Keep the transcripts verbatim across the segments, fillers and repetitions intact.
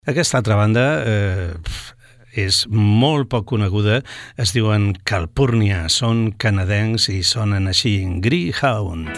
Aquesta altra banda eh, és molt poc coneguda, es diuen Calpurnia, són canadencs i sonen així, Greyhound.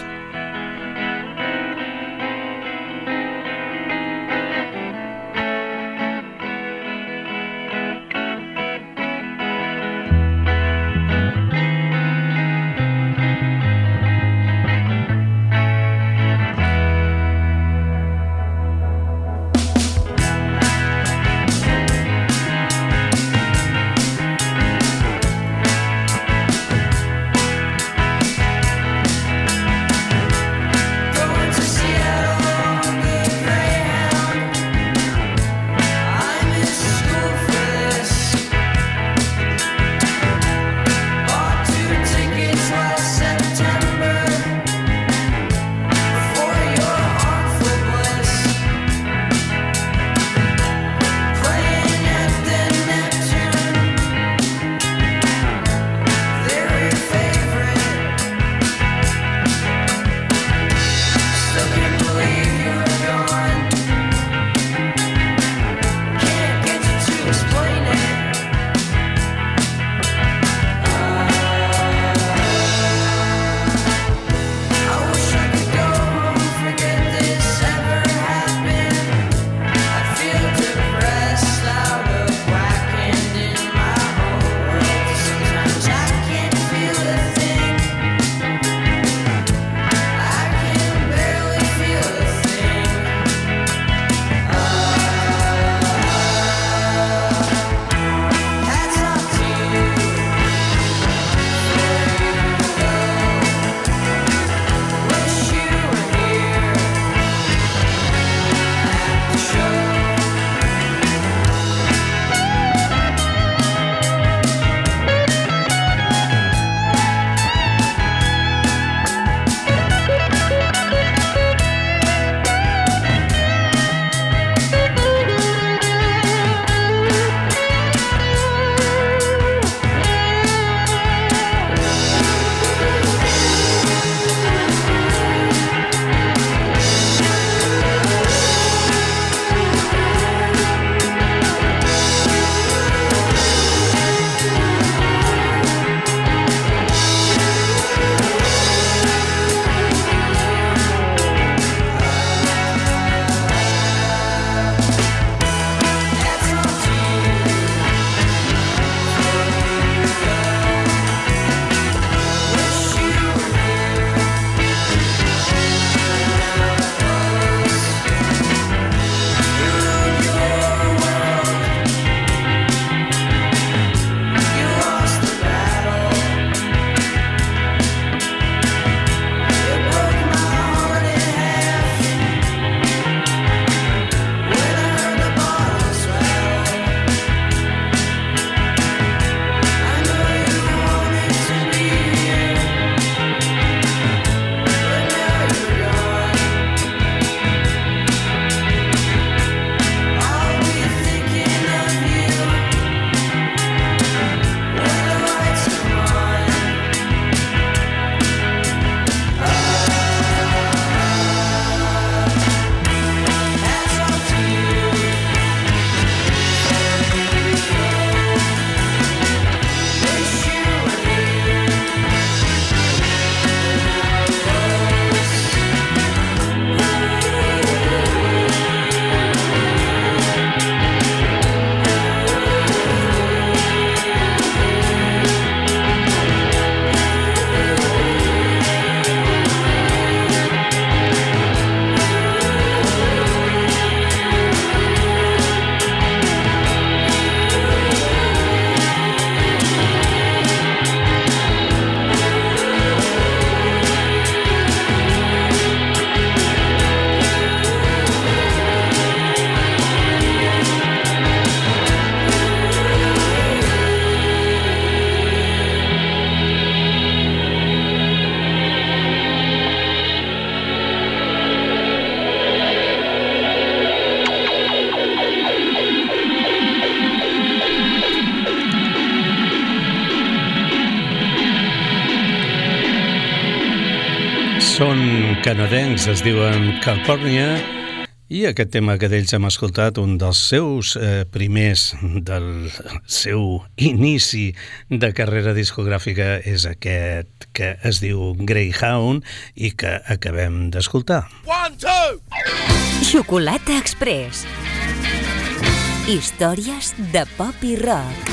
Són canadencs, es diuen Calpurnia I aquest tema que d'ells hem escoltat, un dels seus eh, primers del seu inici de carrera discogràfica, és aquest que es diu Greyhound i que acabem d'escoltar. One, two! Xocolata Express. Històries de pop i rock.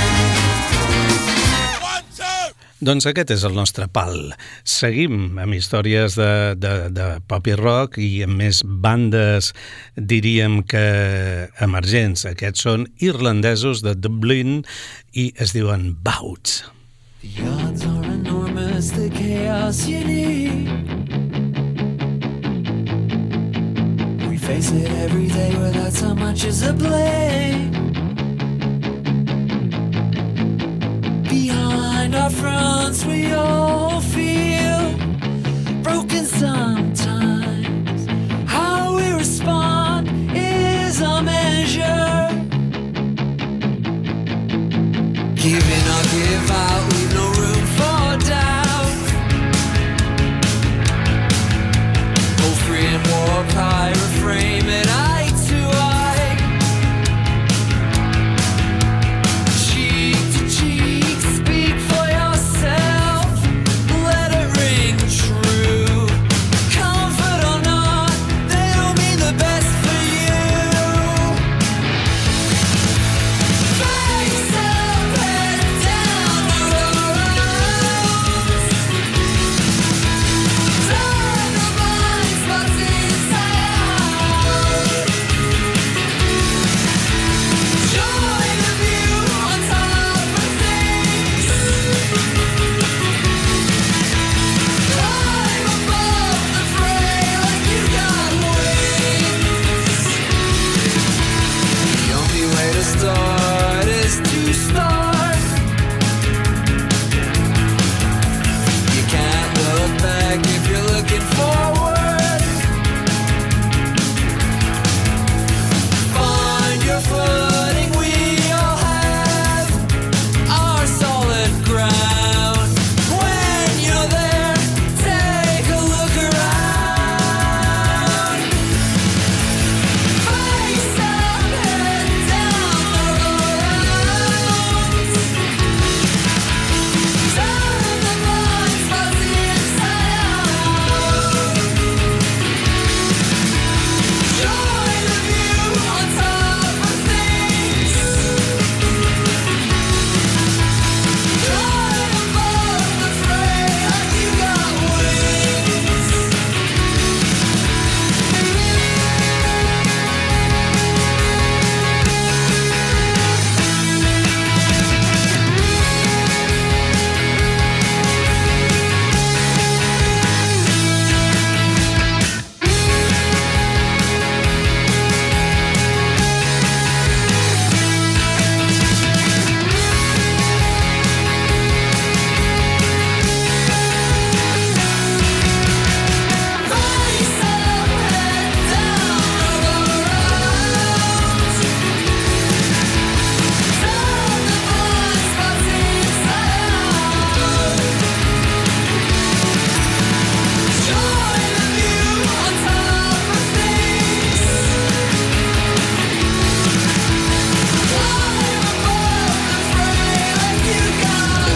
Doncs aquest és el nostre pal. Seguim amb històries de, de, de pop i rock i amb més bandes, diríem que emergents. Aquests són irlandesos de Dublin i es diuen Bouts. The odds are enormous, the chaos you need. We face it every day without so much as a blame. Behind our fronts we all feel broken sometimes. How we respond is our measure. Give in or give out, leave no room for doubt. Hold free and walk high, reframe it eye to eye. Cheek to cheek, speak for yourself, let it ring true. Comfort or not, they don't mean the best for you. Face up, head down the road. Turn the blind spots inside out. Join the view on top of things. Climb above the fray like you got wings. The only way to start is to start. You can't look back if you're looking forward. Find your footing, we all have our solid ground. When you're there, take a look around. Face up, head down the road. Turn the blind spots inside out. Join the view on top of things. Climb above the fray like you got wings. Face up, head down the road. Turn the blind spots inside out. Join the view on top of things. Climb above the fray like you got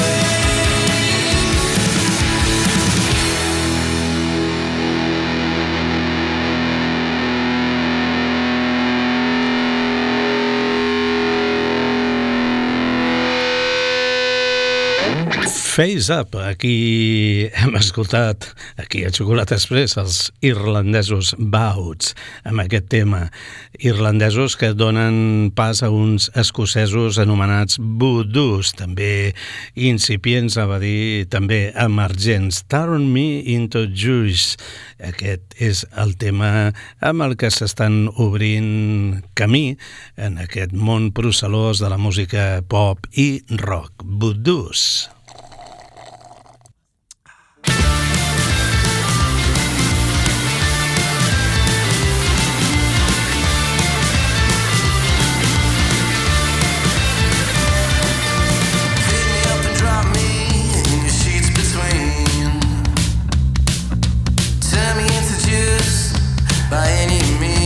Face Up, aquí hem escoltat, aquí a Xocolata Express, els irlandesos Bouts, amb aquest tema. Irlandesos que donen pas a uns escocesos anomenats Voodoos, també incipients, a dir, també emergents. Turn Me Into Juice. Aquest és el tema amb el que s'estan obrint camí en aquest món procel·lós de la música pop i rock. Voodoos. Pick me up and drop me in your sheets between. Turn me into juice by any means.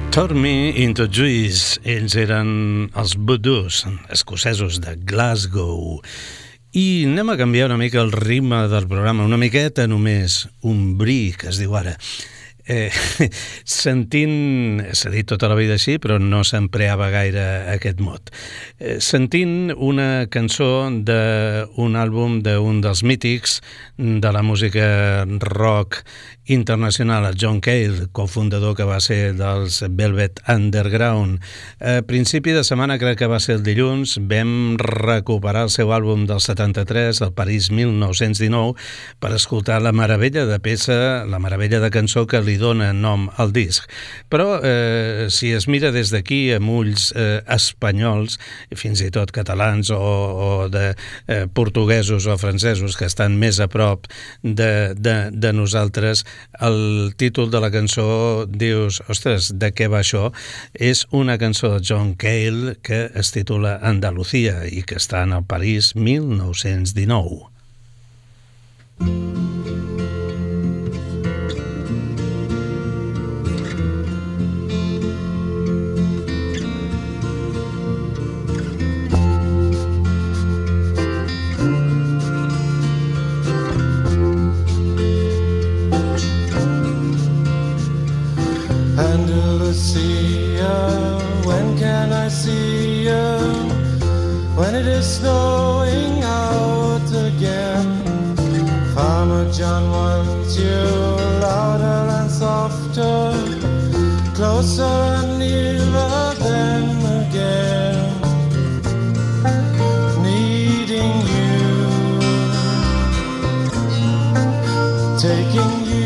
Turn Me Into Juice. Ells eren els Voodoos, escocesos de Glasgow. I anem a canviar una mica el ritme del programa, una miqueta només, un bri, que es diu ara. Eh, sentint, s'ha dit tota la vida així, però no s'empreava gaire aquest mot, eh, sentint una cançó d'un àlbum d'un dels mítics de la música rock internacional, el John Cale, cofundador que va ser dels Velvet Underground. A principi de setmana, crec que va ser el dilluns, vam recuperar el seu àlbum del setanta-tres, el París mil nou-cents dinou, per escoltar la meravella de peça, la meravella de cançó que li dona nom al disc. Però eh, si es mira des d'aquí amb ulls eh, espanyols, fins i tot catalans o, o de eh, portuguesos o francesos que estan més a prop de, de, de nosaltres, el títol de la cançó dius, ostres, de què va això? És una cançó de John Cale que es titula Andalucía i que està en el París mil nou-cents dinou. Andalusia, when can I see you? When it is snowing out again. Farmer John wants you louder and softer, closer and nearer than again. Needing you, taking you,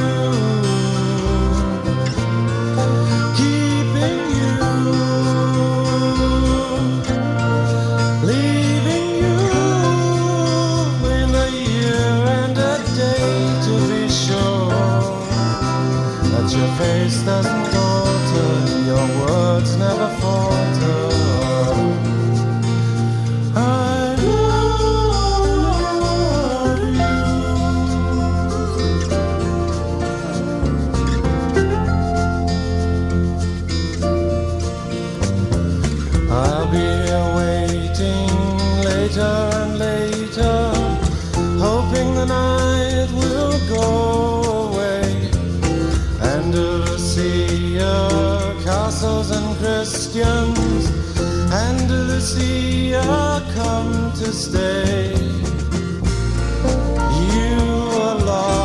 your face doesn't alter, your words never falter. I love you. I'll be here waiting later and later, hoping the night will go away. Andalusia, castles and Christians, Andalusia, come to stay. You were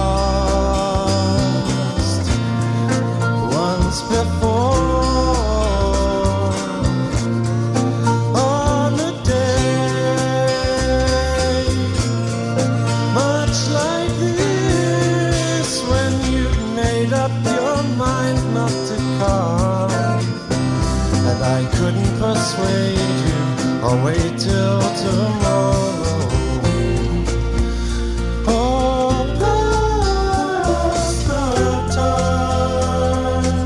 lost once before, on a day much like this, when you made up your mind not to come, and I couldn't persuade you or wait till tomorrow. Oh, past the time.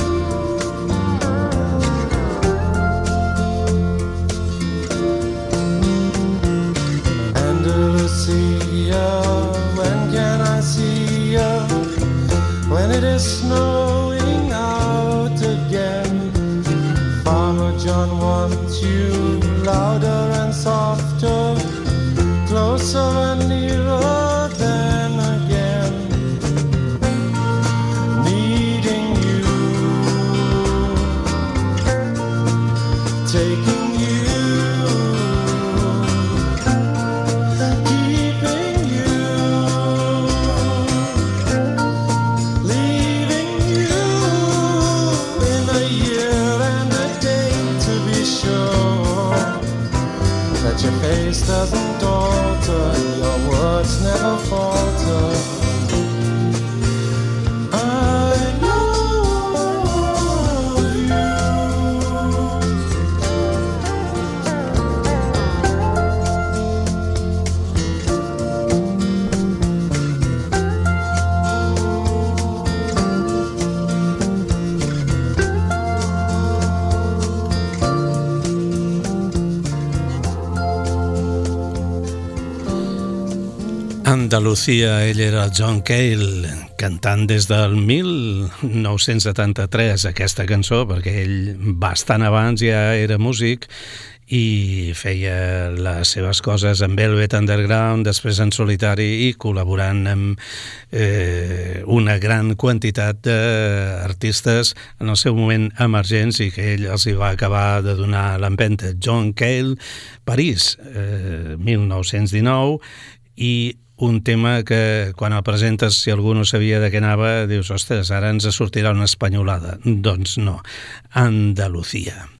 Andalusia, when can I see you? When it is snowing out again. Farmer John wants you louder and softer, closer and nearer than again. Needing you, taking you, keeping you, leaving you in a year and a day to be sure that your face doesn't alter, your words never Andalucía, ell era el John Cale, cantant des del mil nou-cents setanta-tres aquesta cançó, perquè ell bastant abans ja era músic i feia les seves coses en Velvet Underground, després en solitari i col·laborant amb eh, una gran quantitat d'artistes en el seu moment emergents i que ell els hi va acabar de donar l'empenta. John Cale, París, eh, mil nou-cents dinou, i un tema que quan el presentes, si algú no sabia de què anava, dius, ostres, ara ens sortirà una espanyolada. Doncs no, Andalucía.